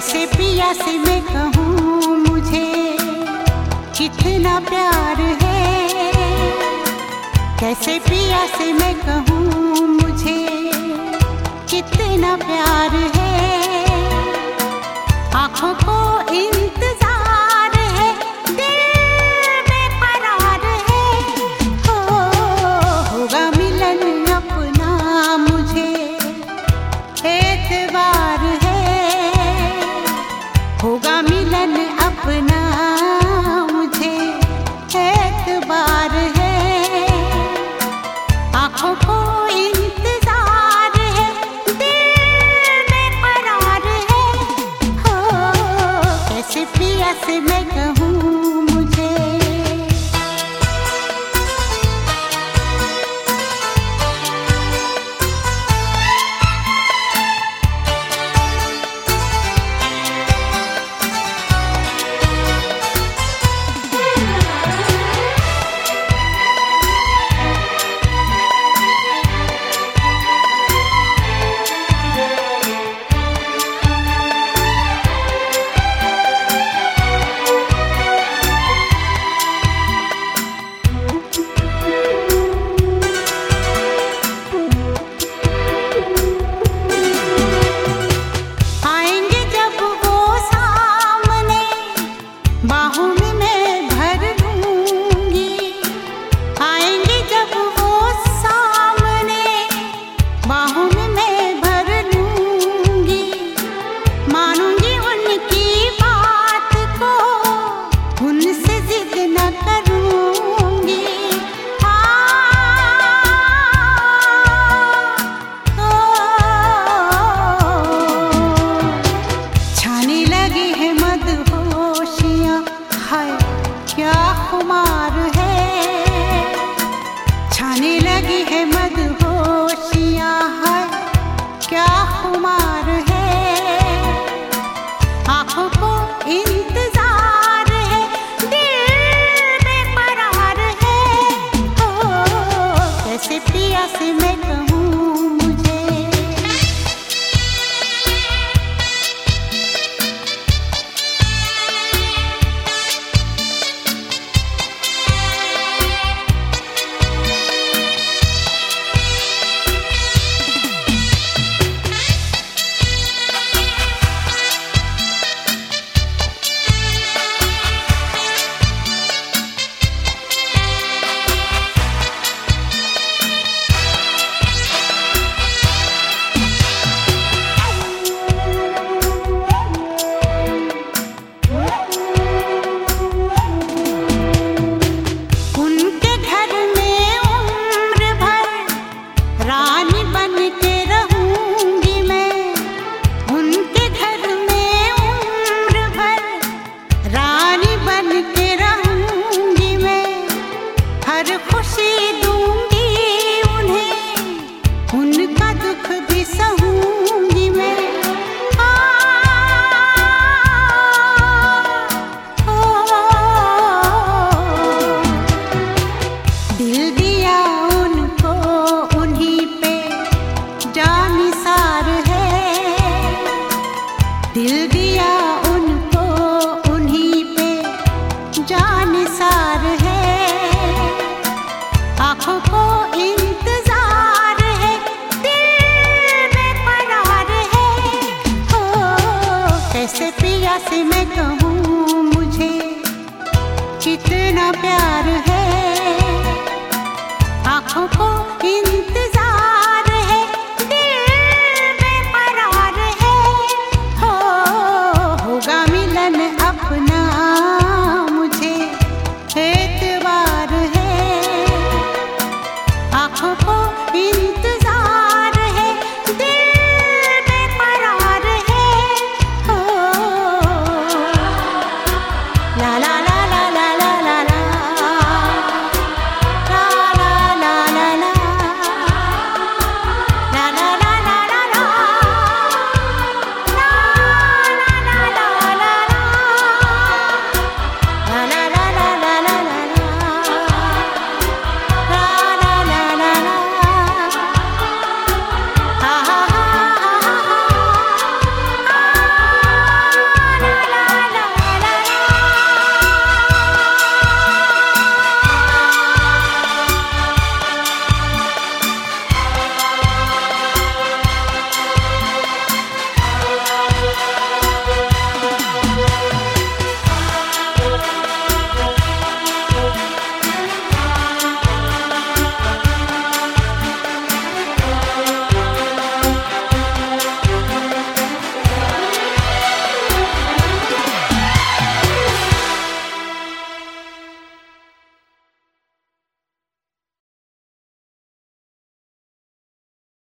कैसे पिया से मैं कहूँ मुझे कितना प्यार है। कैसे पिया से मैं कहूँ मुझे कितना प्यार है। आँखों को इंतजार है, दिल बेकरार है। होगा मिलन अपना मुझे एतबार है। होगा मिलन अपना मुझे एतबार है। आँखों को इंतजार है, दिल बेकरार है। कैसे पिया से मैं कहूँ मुझे। बाहों में मैं भर लूंगी, आएंगे जब वो सामने। बाहों में मैं भर लूंगी, मानूंगी उनकी बात को, उनसे जिद न करूंगी। छाने लगी है मदहोशियाँ, हाय क्या खुमार है। छाने लगी है मदहोशियाँ, हाय क्या खुमार है। आँखों को इंतजार है, दिल बेकरार है। कैसे पिया से मैं कहूँ मुझे। खुशी दूंगी उन्हें, उनका दुख भी सहूंगी मैं। दिल दिया उनको उन्हीं पे जानिसार है। दिल दिया उनको उन्हीं पे जानिसार है। आँखों को इंतजार है, दिल बेकरार है। कैसे पिया से मैं कहूँ मुझे कितना प्यार है।